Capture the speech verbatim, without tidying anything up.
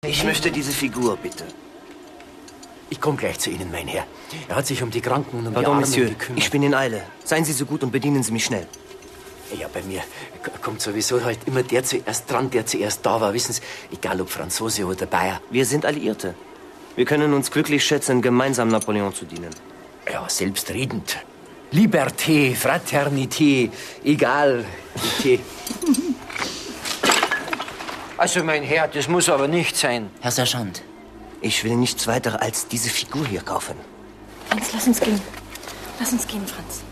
Ich möchte diese Figur, bitte. Ich komme gleich zu Ihnen, mein Herr. Er hat sich um die Kranken und um Pardon, die Armen Monsieur, gekümmert. ich bin in Eile. Seien Sie so gut und bedienen Sie mich schnell. Ja, bei mir kommt sowieso halt immer der zuerst dran, der zuerst da war. Wissen Sie, egal ob Franzose oder Bayer. Wir sind Alliierte. Wir können uns glücklich schätzen, gemeinsam Napoleon zu dienen. Ja, selbstredend. Liberté, Fraternité, egal. Also, mein Herr, das muss aber nicht sein. Herr Sergeant. Ich will nichts weiter als diese Figur hier kaufen. Franz, lass uns gehen. Lass uns gehen, Franz.